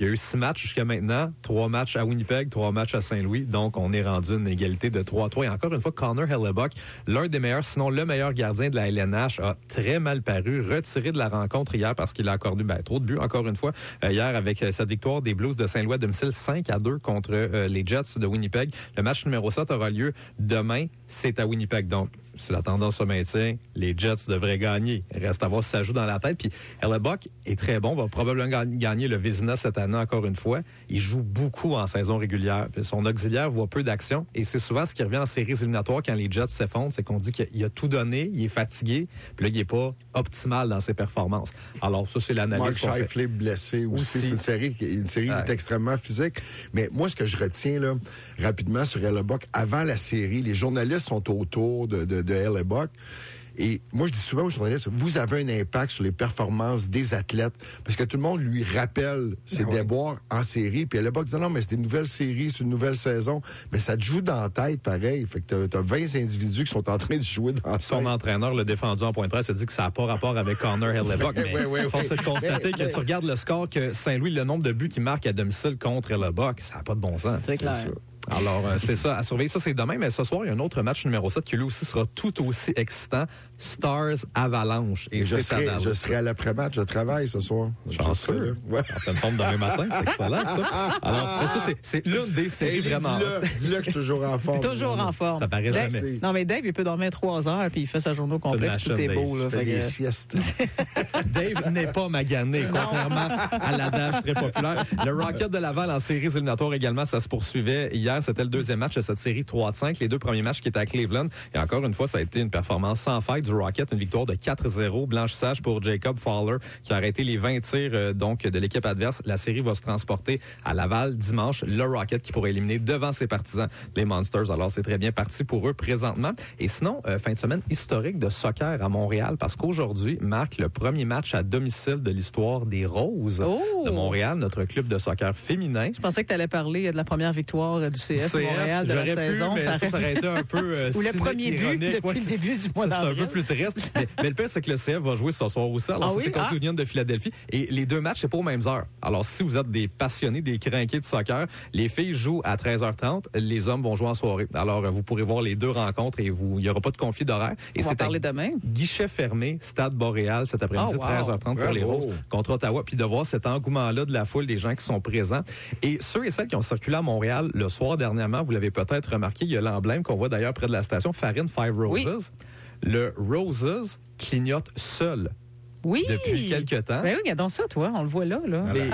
Il y a eu 6 matchs jusqu'à maintenant, 3 matchs à Winnipeg, 3 matchs à Saint-Louis. Donc, on est rendu une égalité de 3-3. Et encore une fois, Connor Hellebuyck, l'un des meilleurs, sinon le meilleur gardien de la LNH, a très mal paru, retiré de la rencontre hier parce qu'il a accordé trop de buts, encore une fois, hier avec cette victoire des Blues de Saint-Louis à domicile 5-2 contre les Jets de Winnipeg. Le match numéro 7 aura lieu demain. C'est à Winnipeg. Donc, si la tendance se maintient, les Jets devraient gagner. Il reste à voir si ça joue dans la tête. Puis Hellebuyck est très bon, va probablement gagner le Vézina cette année encore une fois. Il joue beaucoup en saison régulière. Puis son auxiliaire voit peu d'action. Et c'est souvent ce qui revient en séries éliminatoires quand les Jets s'effondrent, c'est qu'on dit qu'il a tout donné, il est fatigué, puis là, il n'est pas optimal dans ses performances. Alors, ça, c'est l'analyse. Mark Scheifele blessé aussi. C'est une série qui est extrêmement physique. Mais moi, ce que je retiens là, rapidement sur Hellebuyck, avant la série, les journalistes sont autour de Hellebuyck. Et moi, je dis souvent aux journalistes, vous avez un impact sur les performances des athlètes, parce que tout le monde lui rappelle ses déboires en série, puis Hellebuyck dit non, mais c'est une nouvelle série, c'est une nouvelle saison, mais ça te joue dans la tête, pareil. Fait que t'as 20 individus qui sont en train de jouer dans la tête. Son entraîneur l'a défendu en point de presse, a dit que ça n'a pas rapport avec Connor Hellebuyck, mais force est de constater que tu regardes le score que Saint-Louis, le nombre de buts qu'il marque à domicile contre Hellebuyck, ça n'a pas de bon sens. C'est clair. Ça. Alors, c'est ça, à surveiller. Ça, c'est demain, mais ce soir, il y a un autre match numéro 7 qui, lui aussi, sera tout aussi excitant. Stars Avalanche. Et je serai à l'après-match. Je travaille ce soir. Chanceux. Ouais. En pleine forme demain matin. C'est excellent, ça. Alors, ça, c'est l'une des séries vraiment. Dis-le que je suis toujours en forme. Toujours en forme. Ça paraît Dave, jamais. Non, mais Dave, il peut dormir 3 heures puis il fait sa journée au complet. Tout est beau. Là, fait des siestes. Dave n'est pas magané, contrairement à l'adage très populaire. Le Rocket de Laval en séries éliminatoires également, ça se poursuivait. Hier, c'était le deuxième match de cette série 3-5. Les deux premiers matchs qui étaient à Cleveland. Et encore une fois, ça a été une performance sans faille du Rocket. Une victoire de 4-0. Blanchissage pour Jacob Fowler qui a arrêté les 20 tirs donc de l'équipe adverse. La série va se transporter à Laval dimanche. Le Rocket qui pourrait éliminer devant ses partisans, les Monsters. Alors, c'est très bien parti pour eux présentement. Et sinon, fin de semaine historique de soccer à Montréal parce qu'aujourd'hui marque le premier match à domicile de l'histoire des Roses de Montréal, notre club de soccer féminin. Je pensais que tu allais parler de la première victoire du CF Montréal de la saison. Mais ça aurait été un peu ou le premier but depuis le début du mois d'avril. C'est un peu plus triste. mais le pire, c'est que le CF va jouer ce soir aussi. Alors, c'est contre l'Union de Philadelphie. Et les deux matchs, c'est pas aux mêmes heures. Alors, si vous êtes des passionnés, des crinqués de soccer, les filles jouent à 13h30, les hommes vont jouer en soirée. Alors, vous pourrez voir les deux rencontres et il n'y aura pas de conflit d'horaire. Et on va parler demain. Guichet fermé, Stade Boréal, cet après-midi, 13h30 pour les Roses contre Ottawa. Puis de voir cet engouement-là de la foule, des gens qui sont présents. Et ceux et celles qui ont circulé à Montréal le soir dernièrement, vous l'avez peut-être remarqué, il y a l'emblème qu'on voit d'ailleurs près de la station, Farine Five Roses. Oui. Le Roses clignote seul. Oui. Depuis quelques temps. Ben oui, regarde ça, toi. On le voit là.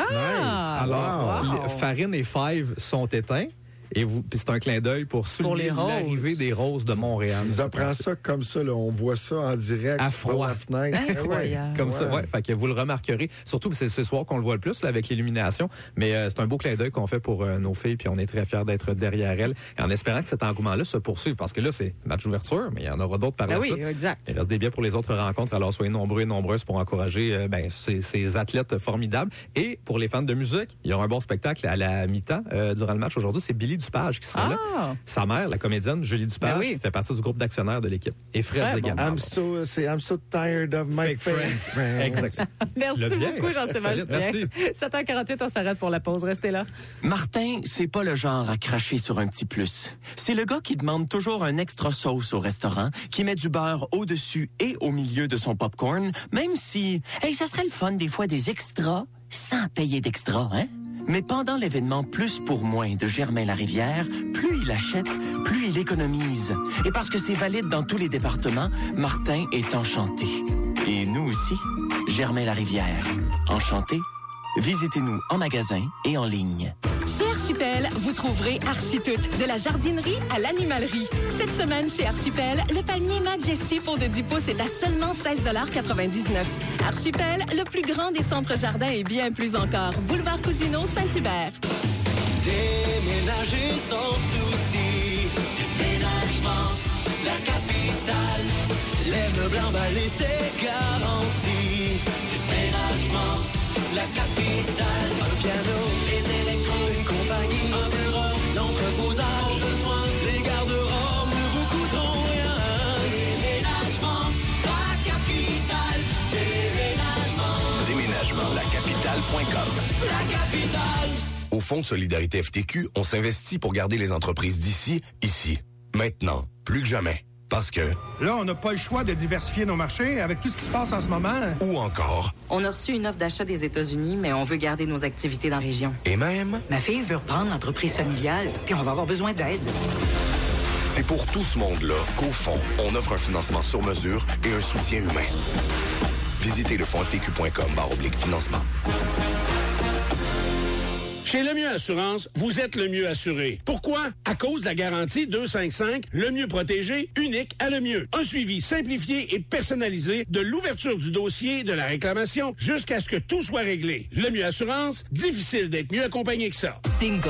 Alors, Farine et Five sont éteints. Et puis c'est un clin d'œil pour souligner l'arrivée des Roses de Montréal. Tu nous apprends ça comme ça, là. On voit ça en direct à froid. Par la fenêtre. Incroyable. Comme ça, fait que vous le remarquerez. Surtout c'est ce soir qu'on le voit le plus là, avec l'illumination. Mais c'est un beau clin d'œil qu'on fait pour nos filles, puis on est très fiers d'être derrière elles. Et en espérant que cet engouement-là se poursuive, parce que là, c'est match d'ouverture, mais il y en aura d'autres par la suite. Oui, exact. Il reste des billets pour les autres rencontres, alors soyez nombreux et nombreuses pour encourager ces athlètes formidables. Et pour les fans de musique, il y aura un bon spectacle à la mi-temps durant le match aujourd'hui. C'est Billy Dupage qui sera là. Sa mère, la comédienne Julie Dupage, fait partie du groupe d'actionnaires de l'équipe. Et Fred également. I'm so tired of my friends. Exact. Merci beaucoup, Jean-Sébastien. 7h48, on s'arrête pour la pause. Restez là. Martin, c'est pas le genre à cracher sur un petit plus. C'est le gars qui demande toujours un extra sauce au restaurant, qui met du beurre au-dessus et au milieu de son popcorn, même si, ça serait le fun des fois des extras sans payer d'extra, hein? Mais pendant l'événement Plus pour moins de Germain Larivière, plus il achète, plus il économise. Et parce que c'est valide dans tous les départements, Martin est enchanté. Et nous aussi, Germain Larivière. Enchanté? Visitez-nous en magasin et en ligne. Chez Archipel, vous trouverez Architoute, de la jardinerie à l'animalerie. Cette semaine, chez Archipel, le panier Majesty pour de 10 pouces est à seulement 16,99 $. Archipel, le plus grand des centres jardins et bien plus encore. Boulevard Cousineau, Saint-Hubert. Déménager sans souci. Déménagement, la capitale. Les meubles emballés, c'est garanti. Déménagement, la capitale. Un piano, les électros, une compagnie, un bureau, l'entreposage, le soin, les garde-robes ne vous coûteront rien. Déménagement, la capitale. Déménagement. Déménagement, la capitale. La capitale. Au Fonds de solidarité FTQ, on s'investit pour garder les entreprises d'ici, ici. Maintenant, plus que jamais. Parce que... Là, on n'a pas le choix de diversifier nos marchés avec tout ce qui se passe en ce moment. Ou encore... On a reçu une offre d'achat des États-Unis, mais on veut garder nos activités dans la région. Et même... Ma fille veut reprendre l'entreprise familiale, puis on va avoir besoin d'aide. C'est pour tout ce monde-là qu'au fond, on offre un financement sur mesure et un soutien humain. Visitez le fondftq.com/financement. Chez Lemieux Assurance, vous êtes le mieux assuré. Pourquoi? À cause de la garantie 255, le mieux protégé, unique à Lemieux. Un suivi simplifié et personnalisé de l'ouverture du dossier de la réclamation jusqu'à ce que tout soit réglé. Lemieux Assurance, difficile d'être mieux accompagné que ça. Cinco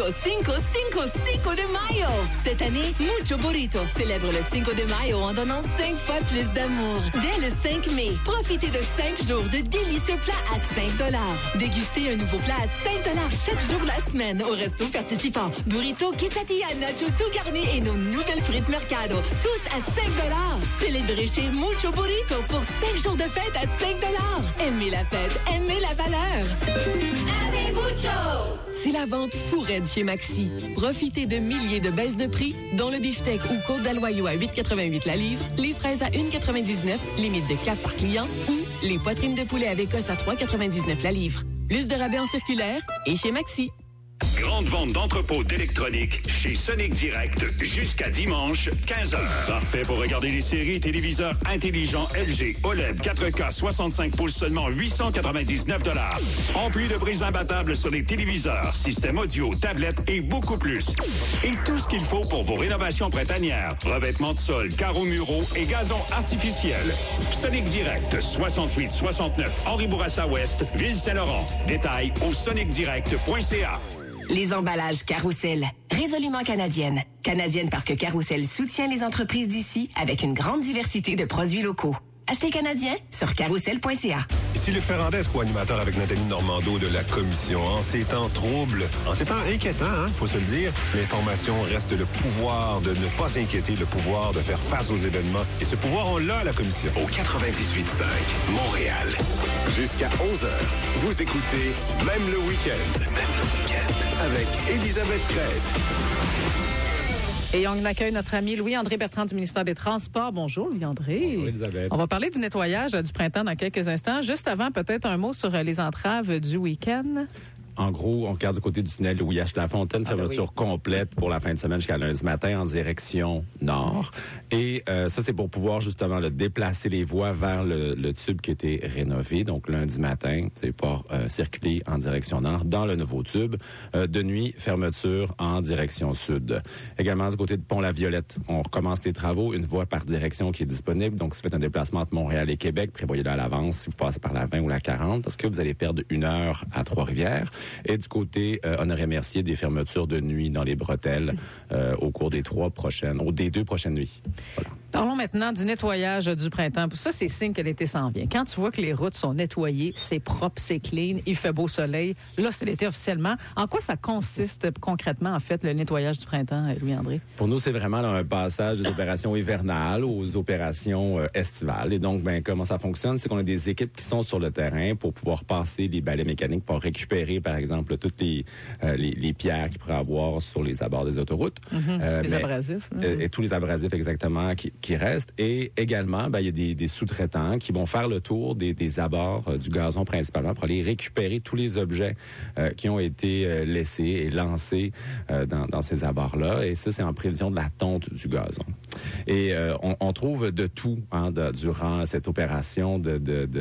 de Mayo. Cette année, Mucho Burrito célèbre le Cinco de Mayo en donnant 5 fois plus d'amour. Dès le 5 mai, profitez de 5 jours de délicieux plats à 5 $. Dégustez un nouveau plat à 5 $ chaque jour de la semaine au resto participant. Burrito, quesadilla, nacho, tout garni et nos nouvelles frites Mercado. Tous à 5 $. Célébrez chez Mucho Burrito pour 5 jours de fête à 5 $. Aimez la fête, aimez la valeur. Aimez Mucho! C'est la vente fou raide chez Maxi. Profitez de milliers de baisses de prix, dont le beefsteak ou côte d'Aloyau à 8,88 la livre, les fraises à 1,99, limite de 4 par client, ou les poitrines de poulet avec os à 3,99 la livre. Plus de rabais en circulaire et chez Maxi. Grande vente d'entrepôts d'électronique chez Sonic Direct jusqu'à dimanche, 15h. Parfait pour regarder les séries et téléviseurs intelligents LG OLED 4K 65 pouces seulement 899 $. En plus de brise imbattable sur les téléviseurs, système audio, tablettes et beaucoup plus. Et tout ce qu'il faut pour vos rénovations printanières. Revêtements de sol, carreaux muraux et gazon artificiel. Sonic Direct, 68-69 Henri Bourassa Ouest, Ville-Saint-Laurent. Détails au sonicdirect.ca. Les emballages Carousel, résolument canadienne. Canadienne parce que Carousel soutient les entreprises d'ici avec une grande diversité de produits locaux. Achetez canadien sur carousel.ca. Ici Luc Ferrandez, co-animateur avec Nathalie Normando de la Commission. En ces temps troubles, en ces temps inquiétants, faut se le dire, l'information reste le pouvoir de ne pas s'inquiéter, le pouvoir de faire face aux événements. Et ce pouvoir, on l'a à la Commission. Au 98.5, Montréal. Jusqu'à 11h, vous écoutez Même le week-end. Avec Élisabeth Crête. Et on accueille notre ami Louis-André Bertrand du ministère des Transports. Bonjour, Louis-André. Bonjour, Elisabeth. On va parler du nettoyage du printemps dans quelques instants. Juste avant, peut-être un mot sur les entraves du week-end. En gros, on regarde du côté du tunnel Louis H. Lafontaine, fermeture complète pour la fin de semaine jusqu'à lundi matin en direction nord. Et ça, c'est pour pouvoir justement déplacer les voies vers le tube qui a été rénové. Donc, lundi matin, c'est pour circuler en direction nord dans le nouveau tube. De nuit, fermeture en direction sud. Également, du côté de Pont-la-Violette, on recommence les travaux. Une voie par direction qui est disponible. Donc, si vous faites un déplacement entre Montréal et Québec, prévoyez-le à l'avance si vous passez par la 20 ou la 40 parce que vous allez perdre 1 heure à Trois-Rivières. Et du côté Honoré-Mercier, des fermetures de nuit dans les bretelles au cours des 2 prochaines nuits. Voilà. Parlons maintenant du nettoyage du printemps. Ça, c'est signe que l'été s'en vient. Quand tu vois que les routes sont nettoyées, c'est propre, c'est clean, il fait beau soleil, là, c'est l'été officiellement. En quoi ça consiste concrètement, en fait, le nettoyage du printemps, Louis-André? Pour nous, c'est vraiment un passage des opérations hivernales aux opérations estivales. Et donc, comment ça fonctionne? C'est qu'on a des équipes qui sont sur le terrain pour pouvoir passer les balais mécaniques pour récupérer, par exemple, toutes les pierres qu'il pourrait avoir sur les abords des autoroutes. Les abrasifs. Et tous les abrasifs, exactement, qui restent. Et également, il y a des sous-traitants qui vont faire le tour des abords du gazon principalement pour aller récupérer tous les objets qui ont été laissés et lancés dans ces abords-là. Et ça, c'est en prévision de la tonte du gazon. Et on trouve de tout durant cette opération de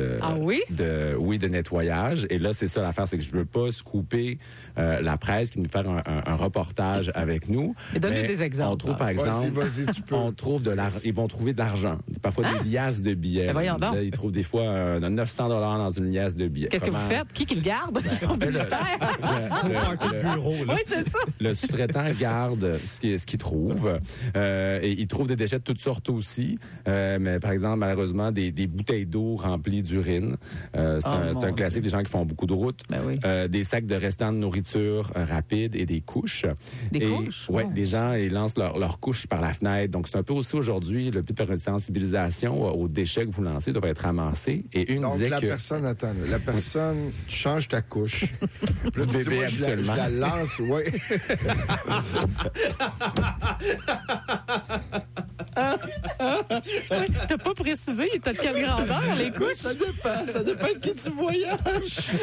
nettoyage. Et là, c'est ça l'affaire, c'est que je veux pas scooper la presse qui nous fait un reportage avec nous. Et donner des exemples. On trouve, par exemple, vas-y, tu peux. on trouve ils vont trouver de l'argent, parfois des liasses de billets. Ils trouvent des fois 900 $ dans une liasse de billets. Qu'est-ce que vous faites? Qui le garde? Oui, c'est ça. Le sous-traitant garde ce qu'il trouve. Et il trouve des déchets de toutes sortes aussi. Mais par exemple, malheureusement, des bouteilles d'eau remplies d'urine. C'est un classique des gens qui font beaucoup de route. Des sacs de restants de nourriture rapide et des couches. Des couches? Oui, des gens ils lancent leurs couches par la fenêtre. Donc, c'est un peu aussi aujourd'hui aujourd'hui, le but de sensibilisation aux déchets que vous lancez doit être ramassé. Et une donc, disait la que... personne, attends, la personne, tu changes ta couche. Du bébé, moi, habituellement. Je la lance, oui. T'as pas précisé, t'as de quelle grandeur, les couches? Ça dépend de qui tu voyages.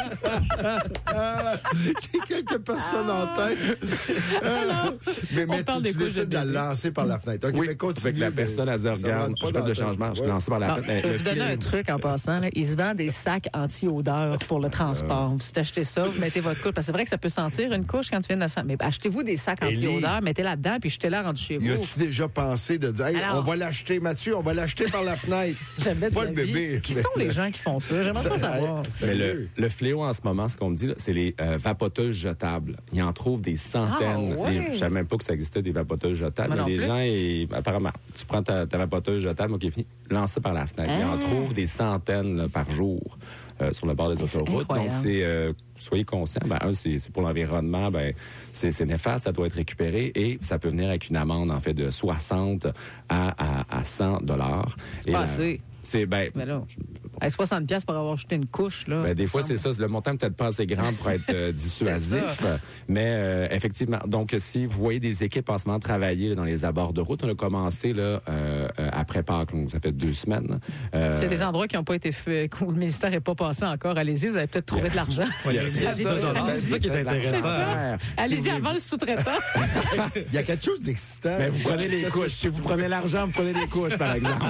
J'ai quelques personnes en tête. Mais tu décides de la lancer par la fenêtre. OK, mais continue. Avec la personne, elle dit, regarde, je fais le changement, je lance par la fenêtre. Je vais vous donner un truc en passant. Là. Il se vend des sacs anti-odeur pour le transport. Vous achetez ça, vous mettez votre couche. Parce que c'est vrai que ça peut sentir une couche quand tu viens de la sentir. Mais achetez-vous des sacs anti-odeur, mettez là-dedans, puis jetez-la rendu chez vous. Y a-tu déjà pensé de dire, hey, on va l'acheter, Mathieu, on va l'acheter par la fenêtre? J'aime pas le bébé. Qui sont les gens qui font ça? J'aimerais pas savoir. Mais le fléau en ce moment, ce qu'on me dit, là, c'est les vapoteuses jetables. Ils en trouvent des centaines. Ah, ouais. Je savais même pas que ça existait, des vapoteuses jetables. Mais les gens, apparemment, tu prends ta vapoteuse jetable, OK, fini, lance ça par la fenêtre. Ils en trouvent des centaines là, par jour sur le bord des autoroutes. Donc, soyez conscients. C'est pour l'environnement, c'est néfaste, ça doit être récupéré et ça peut venir avec une amende, en fait, de 60 à 100 $. C'est pas assez. C'est, mais là, 60$ pour avoir jeté une couche, là. Des fois, c'est ça. Le montant peut-être pas assez grand pour être dissuasif. Mais effectivement, donc, si vous voyez des équipes en ce moment travailler là, dans les abords de route, on a commencé là, après Pâques, donc ça fait 2 semaines. S'il y a des endroits qui n'ont pas été faits, où le ministère n'est pas passé encore, allez-y, vous avez peut-être trouvé de l'argent. C'est ça qui est intéressant. Allez-y avant le sous-traitant. Il y a quelque chose d'excitant. Mais vous prenez les couches. Si vous prenez l'argent, vous prenez les couches, par exemple.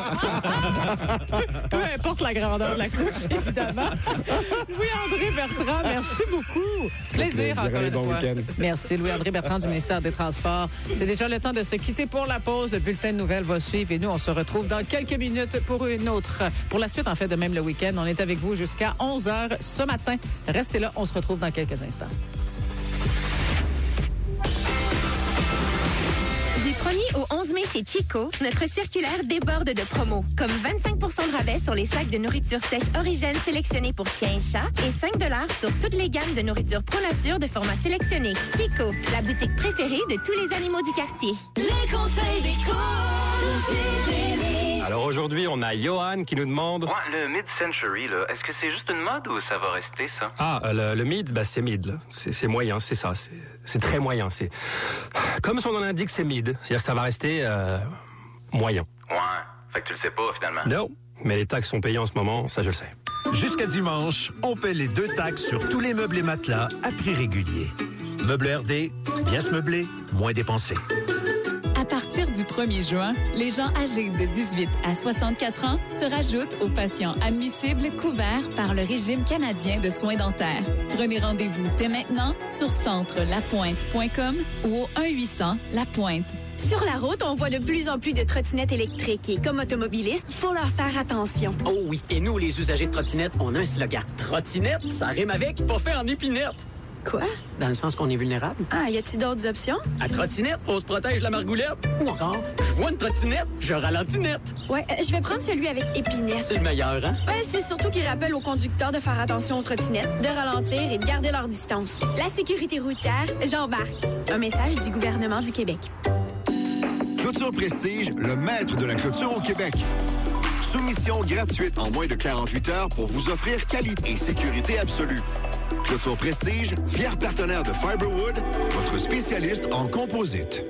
Peu importe la grandeur de la couche, évidemment. Louis-André Bertrand, merci beaucoup. Plaisir encore une fois. Merci, Louis-André Bertrand du ministère des Transports. C'est déjà le temps de se quitter pour la pause. Le bulletin de nouvelles va suivre et nous, on se retrouve dans quelques minutes pour une autre. Pour la suite, en fait, de même le week-end. On est avec vous jusqu'à 11h ce matin. Restez là, on se retrouve dans quelques instants. Du 1er au 11 mai chez Chico, notre circulaire déborde de promos, comme 25 % de rabais sur les sacs de nourriture sèche Origène sélectionnés pour chiens et chats et 5 $ sur toutes les gammes de nourriture Pro Nature de format sélectionné. Chico, la boutique préférée de tous les animaux du quartier. Les conseils d'éco de Jérémy. Alors aujourd'hui, on a Johan qui nous demande... Ouais, le mid-century, là, est-ce que c'est juste une mode ou ça va rester, ça? Ah, le mid, c'est mid, là. C'est moyen, c'est ça. C'est très moyen. C'est comme son nom l'indique, c'est mid. C'est-à-dire que ça va rester moyen. Ouais, fait que tu le sais pas, finalement. Non, mais les taxes sont payées en ce moment, ça je le sais. Jusqu'à dimanche, on paie les 2 taxes sur tous les meubles et matelas à prix régulier. Meubles RD, bien se meubler, moins dépenser. À partir du 1er juin, les gens âgés de 18 à 64 ans se rajoutent aux patients admissibles couverts par le régime canadien de soins dentaires. Prenez rendez-vous dès maintenant sur centrelapointe.com ou au 1-800-LAPOINTE. Sur la route, on voit de plus en plus de trottinettes électriques et comme automobiliste, faut leur faire attention. Oh oui, et nous, les usagers de trottinettes, on a un slogan. Trottinette, ça rime avec pas fait en épinette. Quoi? Dans le sens qu'on est vulnérable. Ah, y a-t-il d'autres options? À trottinette, on se protège de la margoulette. Ou encore, je vois une trottinette, je ralentis net. Ouais, je vais prendre celui avec épinette. C'est le meilleur, hein? Ouais, c'est surtout qu'il rappelle aux conducteurs de faire attention aux trottinettes, de ralentir et de garder leur distance. La sécurité routière, j'embarque. Un message du gouvernement du Québec. Clôture Prestige, le maître de la clôture au Québec. Soumission gratuite en moins de 48 heures pour vous offrir qualité et sécurité absolue. Clôture Prestige, fier partenaire de Fiberwood, votre spécialiste en composite.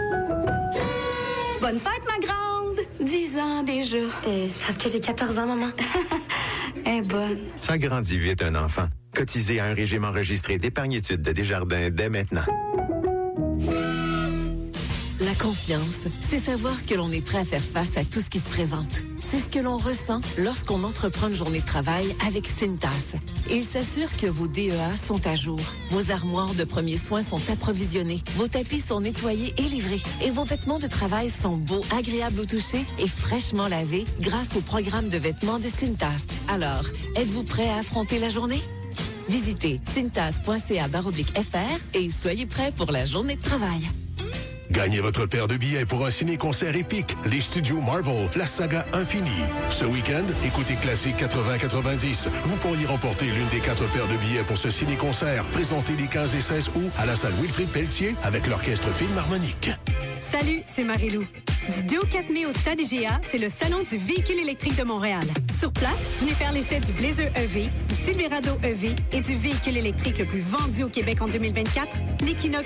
Bonne fête, ma grande! 10 ans déjà. C'est parce que j'ai 14 ans, maman. Elle est bonne. Ça grandit vite, un enfant. Cotisez à un régime enregistré d'épargne-études de Desjardins dès maintenant. La confiance, c'est savoir que l'on est prêt à faire face à tout ce qui se présente. C'est ce que l'on ressent lorsqu'on entreprend une journée de travail avec Cintas. Il s'assure que vos DEA sont à jour, vos armoires de premiers soins sont approvisionnées, vos tapis sont nettoyés et livrés, et vos vêtements de travail sont beaux, agréables au toucher et fraîchement lavés grâce au programme de vêtements de Cintas. Alors, êtes-vous prêt à affronter la journée? Visitez cintas.ca/fr et soyez prêts pour la journée de travail. Gagnez votre paire de billets pour un ciné-concert épique, les studios Marvel, la saga infinie. Ce week-end, écoutez Classique 80-90. Vous pourriez remporter l'une des 4 paires de billets pour ce ciné-concert, présenté les 15 et 16 août à la salle Wilfrid Pelletier avec l'orchestre Philharmonique. Salut, c'est Marie-Lou. Du 2 au 4 mai au Stade IGA, c'est le Salon du véhicule électrique de Montréal. Sur place, venez faire l'essai du Blazer EV, du Silverado EV et du véhicule électrique le plus vendu au Québec en 2024, l'Equinox